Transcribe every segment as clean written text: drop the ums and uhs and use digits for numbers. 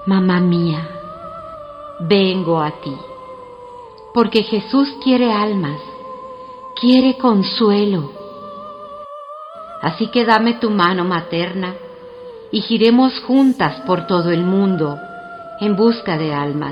Mamá mía, vengo a ti, porque Jesús quiere almas, quiere consuelo. Así que dame tu mano materna y giremos juntas por todo el mundo en busca de almas.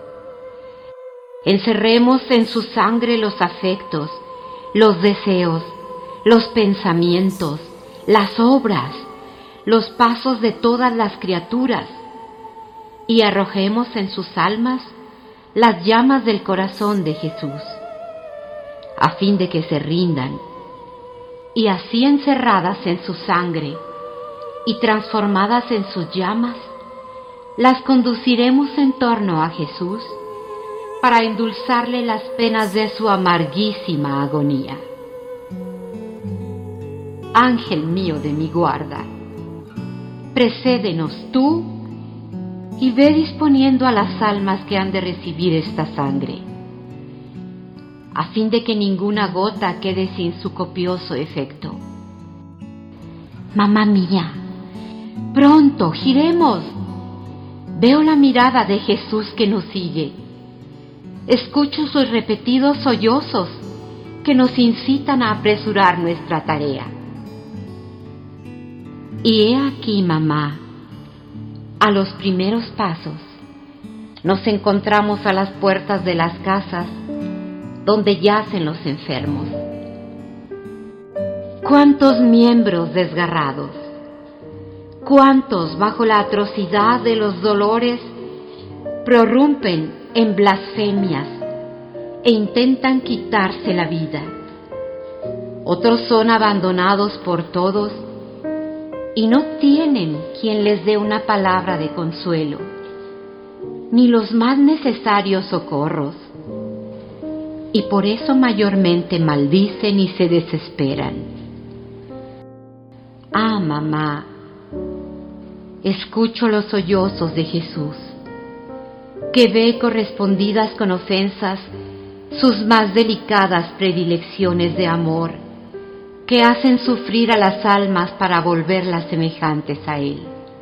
Encerremos en su sangre los afectos, los deseos, los pensamientos, las obras, los pasos de todas las criaturas, y arrojemos en sus almas las llamas del corazón de Jesús, a fin de que se rindan, y así encerradas en su sangre y transformadas en sus llamas, las conduciremos en torno a Jesús para endulzarle las penas de su amarguísima agonía. Ángel mío de mi guarda, precédenos tú y ve disponiendo a las almas que han de recibir esta sangre, a fin de que ninguna gota quede sin su copioso efecto. Mamá mía, pronto, giremos. Veo la mirada de Jesús que nos sigue. Escucho sus repetidos sollozos que nos incitan a apresurar nuestra tarea. Y he aquí, mamá, a los primeros pasos, nos encontramos a las puertas de las casas donde yacen los enfermos. ¿Cuántos miembros desgarrados? ¿Cuántos bajo la atrocidad de los dolores prorrumpen en blasfemias e intentan quitarse la vida? Otros son abandonados por todos y no tienen quien les dé una palabra de consuelo, ni los más necesarios socorros, y por eso mayormente maldicen y se desesperan. Ah, mamá, escucho los sollozos de Jesús, que ve correspondidas con ofensas sus más delicadas predilecciones de amor, que hacen sufrir a las almas para volverlas semejantes a Él.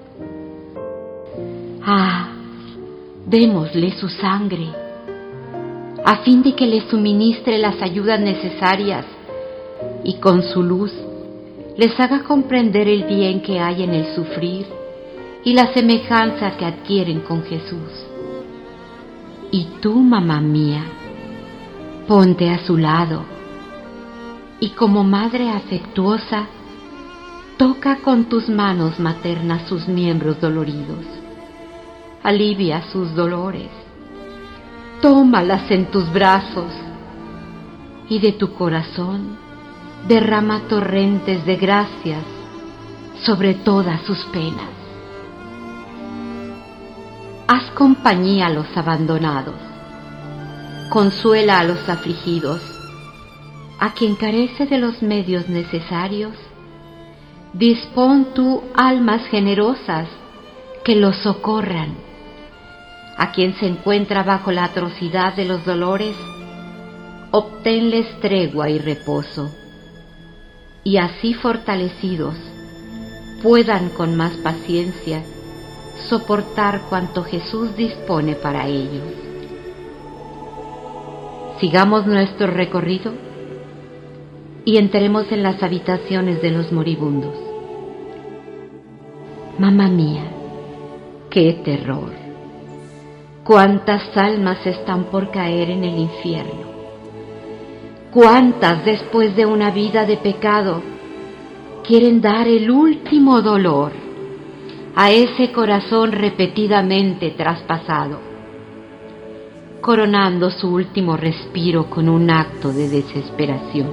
Ah, démosle su sangre, a fin de que le suministre las ayudas necesarias y con su luz les haga comprender el bien que hay en el sufrir y la semejanza que adquieren con Jesús. Y tú, mamá mía, ponte a su lado y como madre afectuosa, toca con tus manos maternas sus miembros doloridos, alivia sus dolores, tómalas en tus brazos y de tu corazón derrama torrentes de gracias sobre todas sus penas. Haz compañía a los abandonados, consuela a los afligidos, a quien carece de los medios necesarios, dispón tú almas generosas que los socorran. A quien se encuentra bajo la atrocidad de los dolores, obténles tregua y reposo, y así fortalecidos puedan con más paciencia soportar cuanto Jesús dispone para ellos. Sigamos nuestro recorrido y entremos en las habitaciones de los moribundos. Mamá mía, qué terror. ¿Cuántas almas están por caer en el infierno? ¿Cuántas, después de una vida de pecado, quieren dar el último dolor a ese corazón repetidamente traspasado, coronando su último respiro con un acto de desesperación?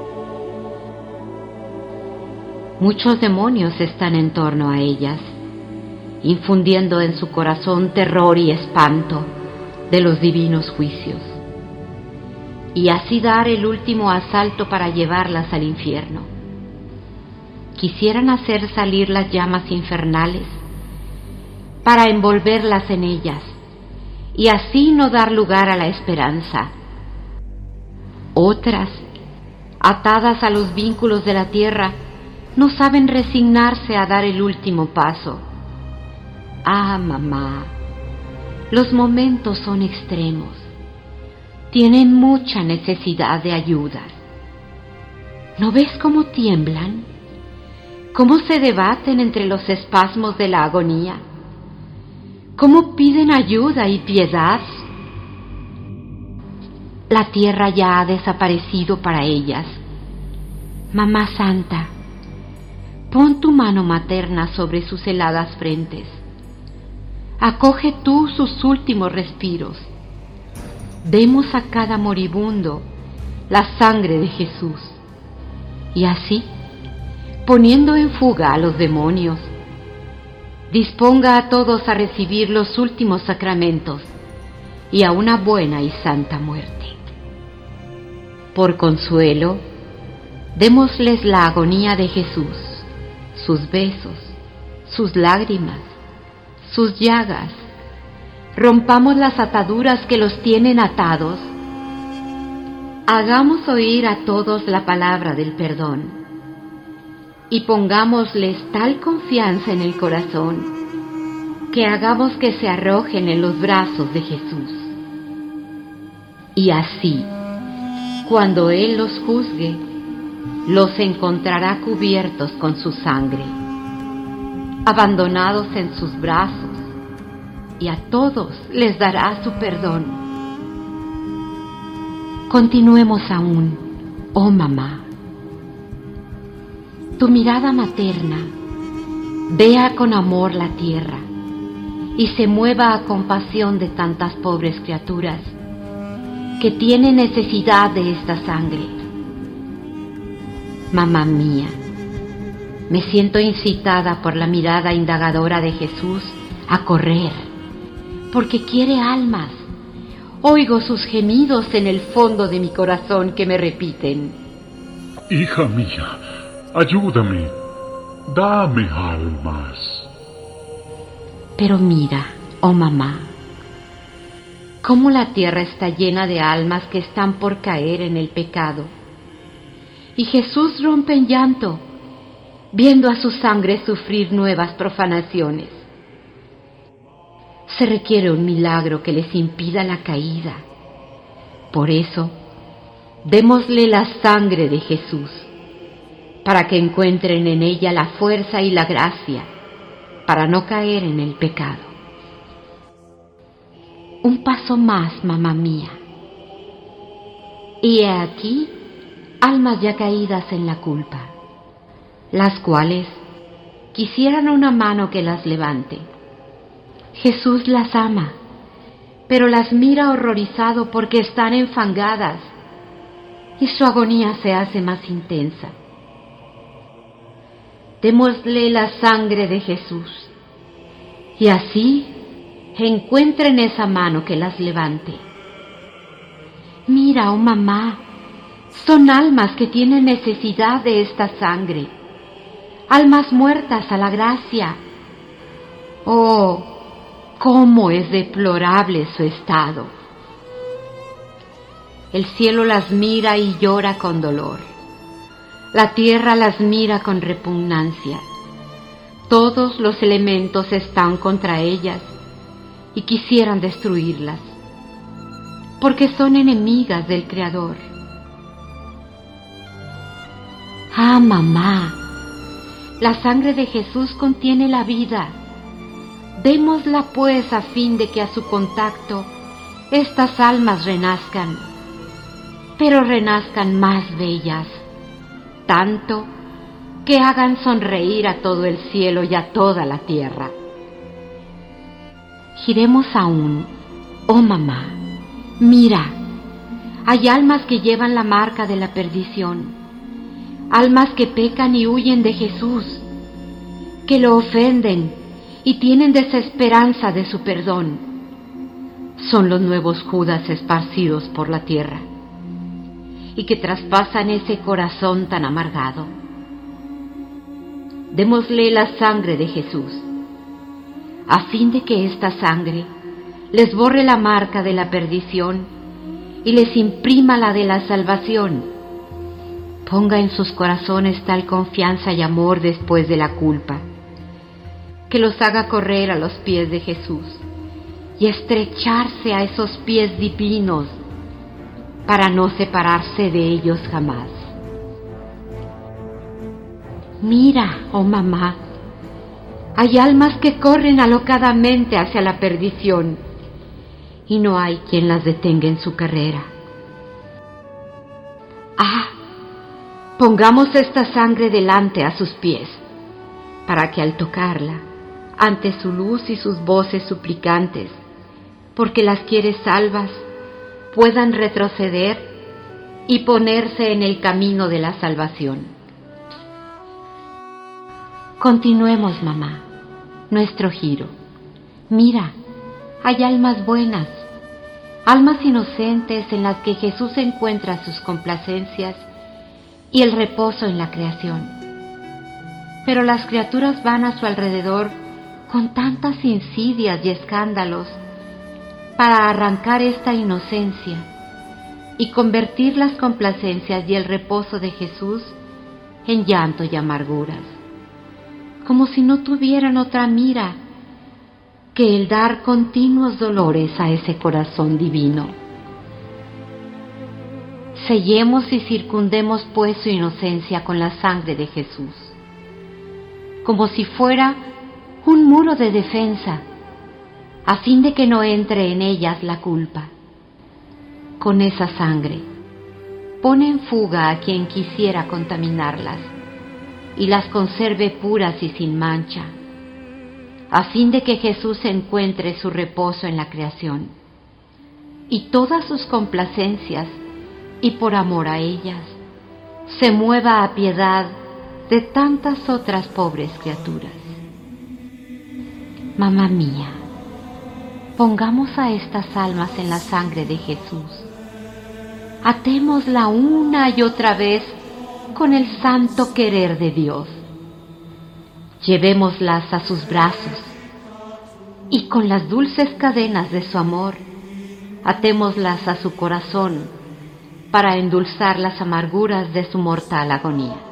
Muchos demonios están en torno a ellas, infundiendo en su corazón terror y espanto de los divinos juicios, y así dar el último asalto para llevarlas al infierno. Quisieran hacer salir las llamas infernales para envolverlas en ellas y así no dar lugar a la esperanza. Otras, atadas a los vínculos de la tierra, no saben resignarse a dar el último paso. Ah, mamá, Los momentos son extremos. Tienen mucha necesidad de ayuda. ¿No ves cómo tiemblan? ¿Cómo se debaten entre los espasmos de la agonía? ¿Cómo piden ayuda y piedad? La tierra ya ha desaparecido para ellas. Mamá Santa, pon tu mano materna sobre sus heladas frentes. Acoge tú sus últimos respiros. Demos a cada moribundo la sangre de Jesús. Y así, poniendo en fuga a los demonios, disponga a todos a recibir los últimos sacramentos y a una buena y santa muerte. Por consuelo, démosles la agonía de Jesús, sus besos, sus lágrimas, sus llagas. Rompamos las ataduras que los tienen atados. Hagamos oír a todos la palabra del perdón y pongámosles tal confianza en el corazón que hagamos que se arrojen en los brazos de Jesús. Y así, cuando Él los juzgue, los encontrará cubiertos con su sangre, abandonados en sus brazos, y a todos les dará su perdón. Continuemos aún, oh mamá. Tu mirada materna vea con amor la tierra y se mueva a compasión de tantas pobres criaturas que tienen necesidad de esta sangre. Mamá mía, me siento incitada por la mirada indagadora de Jesús a correr, porque quiere almas. Oigo sus gemidos en el fondo de mi corazón que me repiten: Hija mía, ayúdame, dame almas. Pero mira, oh mamá, cómo la tierra está llena de almas que están por caer en el pecado. Y Jesús rompe en llanto, viendo a su sangre sufrir nuevas profanaciones. Se requiere un milagro que les impida la caída. Por eso, démosle la sangre de Jesús, para que encuentren en ella la fuerza y la gracia, para no caer en el pecado. Un paso más, mamá mía. Y he aquí almas ya caídas en la culpa, las cuales quisieran una mano que las levante. Jesús las ama, pero las mira horrorizado porque están enfangadas y su agonía se hace más intensa. Démosle la sangre de Jesús y así encuentren esa mano que las levante. Mira, oh mamá, son almas que tienen necesidad de esta sangre, almas muertas a la gracia. Oh, cómo es deplorable su estado. El cielo las mira y llora con dolor. La tierra las mira con repugnancia. Todos los elementos están contra ellas y quisieran destruirlas, porque son enemigas del Creador. Ah, mamá, la sangre de Jesús contiene la vida. Démosla pues a fin de que a su contacto estas almas renazcan, pero renazcan más bellas, tanto que hagan sonreír a todo el cielo y a toda la tierra. Giremos aún, oh mamá, mira, hay almas que llevan la marca de la perdición, almas que pecan y huyen de Jesús, que lo ofenden y tienen desesperanza de su perdón. Son los nuevos Judas esparcidos por la tierra y que traspasan ese corazón tan amargado. Démosle la sangre de Jesús, a fin de que esta sangre les borre la marca de la perdición y les imprima la de la salvación. Ponga en sus corazones tal confianza y amor después de la culpa, que los haga correr a los pies de Jesús y estrecharse a esos pies divinos para no separarse de ellos jamás. Mira, oh mamá, hay almas que corren alocadamente hacia la perdición y no hay quien las detenga en su carrera. Ah, pongamos esta sangre delante a sus pies, para que al tocarla, ante su luz y sus voces suplicantes, porque las quiere salvas, puedan retroceder y ponerse en el camino de la salvación. Continuemos, mamá, nuestro giro. Mira, hay almas buenas, almas inocentes en las que Jesús encuentra sus complacencias y el reposo en la creación. Pero las criaturas van a su alrededor con tantas insidias y escándalos para arrancar esta inocencia y convertir las complacencias y el reposo de Jesús en llanto y amarguras, como si no tuvieran otra mira que el dar continuos dolores a ese corazón divino. Sellemos y circundemos pues su inocencia con la sangre de Jesús, como si fuera un muro de defensa, a fin de que no entre en ellas la culpa. Con esa sangre, pone en fuga a quien quisiera contaminarlas y las conserve puras y sin mancha, a fin de que Jesús encuentre su reposo en la creación y todas sus complacencias, y por amor a ellas, se mueva a piedad de tantas otras pobres criaturas. Mamá mía, pongamos a estas almas en la sangre de Jesús, atémosla una y otra vez con el santo querer de Dios, llevémoslas a sus brazos y con las dulces cadenas de su amor, atémoslas a su corazón para endulzar las amarguras de su mortal agonía.